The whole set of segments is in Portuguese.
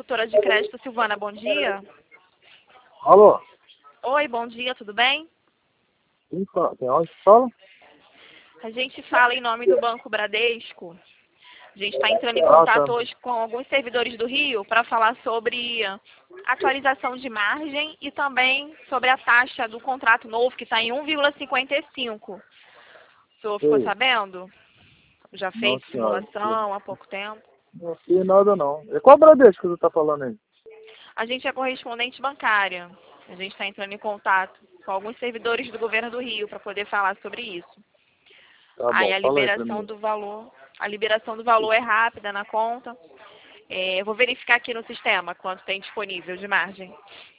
Consultora de crédito, Silvana, bom dia. Alô? Oi, bom dia, tudo bem? Tem onde que fala? A gente fala em nome do Banco Bradesco. A gente está entrando em Ah, tá. contato hoje com alguns servidores do Rio para falar sobre atualização de margem e também sobre a taxa do contrato novo, que está em 1,55. O senhor ficou Sei. sabendo? Já Não, fez senhora. simulação há pouco tempo? Não fiz nada, não. E qual Bradesco que você tá falando aí? A gente é correspondente bancária. A gente está entrando em contato com alguns servidores do governo do Rio para poder falar sobre isso. Tá Aí bom, a fala aí pra liberação mim. do valor é rápida na conta. Eu vou verificar aqui no sistema quanto tem disponível de margem.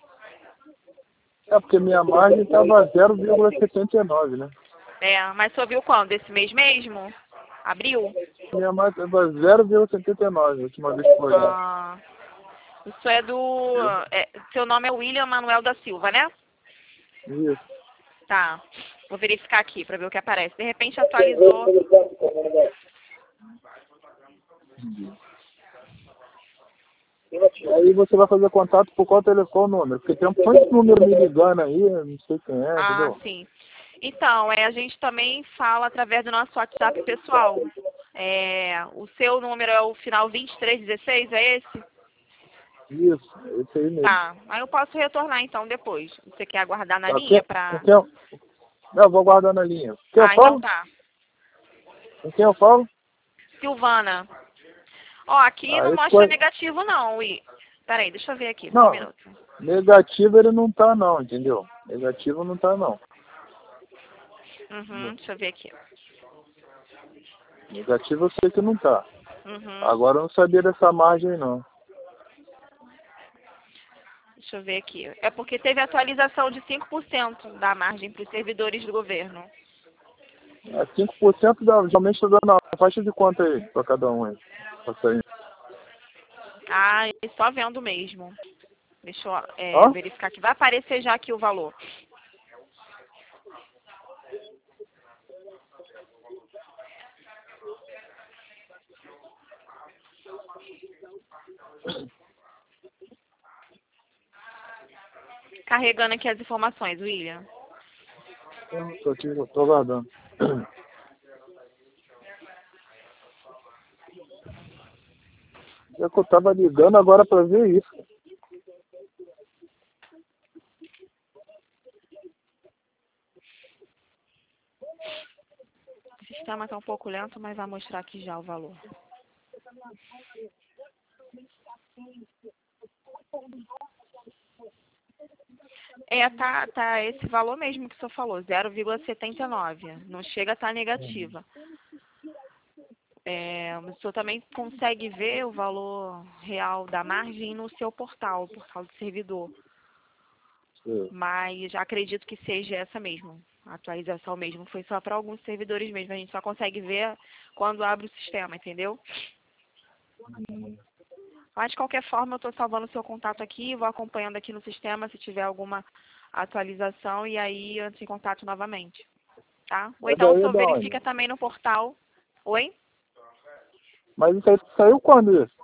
É porque minha margem tava 0,79, né? Mas o senhor viu quando? Esse mês mesmo? Abril? Minha margem tava 0,79, a última vez que foi. Ah, isso é do... seu nome é William Manuel da Silva, né? Isso. Tá. Vou verificar aqui para ver o que aparece. De repente atualizou. Aí você vai fazer contato por qual telefone número? Porque tem um monte de número me ligando aí, eu não sei quem é, Ah, entendeu? sim. Então, a gente também fala através do nosso WhatsApp pessoal. O seu número é o final 2316, é esse? Isso, esse aí mesmo. Tá. Aí eu posso retornar então depois. Você quer aguardar na Tá, linha com pra... quem eu... Não, eu vou guardar na linha. Quem eu Ah, então falo? tá. Com quem eu falo? Silvana. Ó, aqui Ah, não esse mostra foi... negativo não, Peraí, deixa eu ver aqui, só um Não, minuto. negativo ele não tá não, entendeu? Negativo não tá não. Uhum, deixa eu ver aqui. Negativo eu sei que não tá. Uhum, Agora eu não sabia dessa margem não. deixa eu ver aqui. É porque teve atualização de 5% da margem para os servidores do governo. É 5% geralmente tá dando a faixa de quanto aí pra cada um aí? Pra sair. Ah, e só vendo mesmo. Deixa eu Hã? verificar aqui. Vai aparecer já aqui o valor. Carregando aqui as informações, William. Tô aqui, eu tô aguardando. É que eu tava ligando agora pra ver isso. O sistema está um pouco lento, mas vai mostrar aqui já o valor. Tá esse valor mesmo que o senhor falou, 0,79. Não chega a estar negativa. O senhor também consegue ver o valor real da margem no seu portal, o portal do servidor. Mas acredito que seja essa mesmo. A atualização mesmo foi só para alguns servidores mesmo. A gente só consegue ver quando abre o sistema, entendeu? Mas de qualquer forma, eu estou salvando o seu contato aqui, vou acompanhando aqui no sistema se tiver alguma atualização e aí eu entro em contato novamente, tá? Ou É então o daí senhor da onde? verifica também no portal. Oi? Mas isso aí saiu quando isso?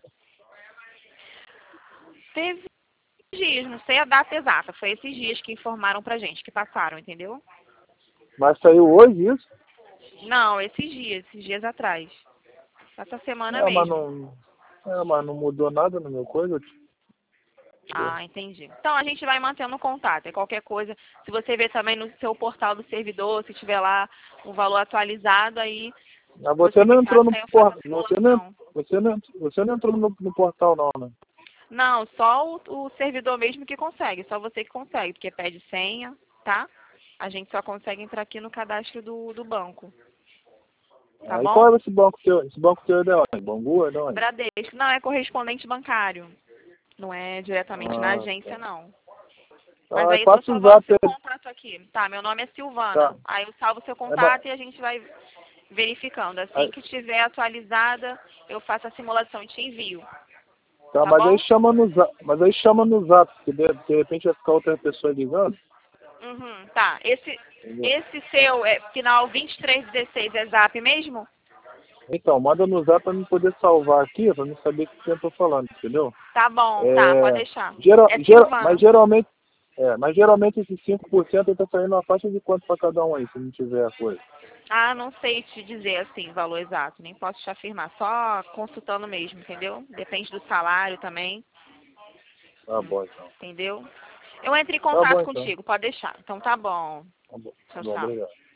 Teve dias, não sei a data exata, foi esses dias que informaram pra gente, que passaram, entendeu? Mas saiu hoje isso? Não, esses dias atrás. Essa semana É, mesmo. mas não mudou nada no meu coisa. Ah, entendi. Então a gente vai mantendo contato. E qualquer coisa, se você ver também no seu portal do servidor, se tiver lá um valor atualizado, aí Mas você você não me entrou passa no aí, eu faço a portal. simulação. Você não entrou no portal não, né? Não, só o servidor mesmo que consegue, só você que consegue, porque pede senha, tá? A gente só consegue entrar aqui no cadastro do banco, tá Aí bom? qual é esse banco teu? Esse banco teu é de onde? Bangu é de onde? Bradesco, não é correspondente bancário, não é diretamente na Ah, agência, tá. não. Mas Ah, aí eu tô passa o salvando zap seu aí. contato aqui. Tá, meu nome é Tá. Silvana. Aí eu salvo seu É, mas, contato e a gente vai verificando. Assim aí, que estiver atualizada, eu faço a simulação e te envio. tá, Tá bom? mas aí chama no zap, porque de repente vai ficar outra pessoa ligando. Uhum, tá. Entendeu? Esse seu final 2316 é zap mesmo? Então, manda no zap para eu poder salvar aqui, para não saber o que eu tô falando, entendeu? Tá bom, tá, pode deixar. Mas geralmente esses 5% está saindo uma faixa de quanto para cada um aí, se não tiver a coisa. Ah, não sei te dizer assim, valor exato, nem posso te afirmar, só consultando mesmo, entendeu? Depende do salário também, Tá bom, então. entendeu? Eu entro em Tá bom, contato então. contigo, pode deixar. Então tá bom. Tá bom. Tchau, Bom, tchau. obrigado.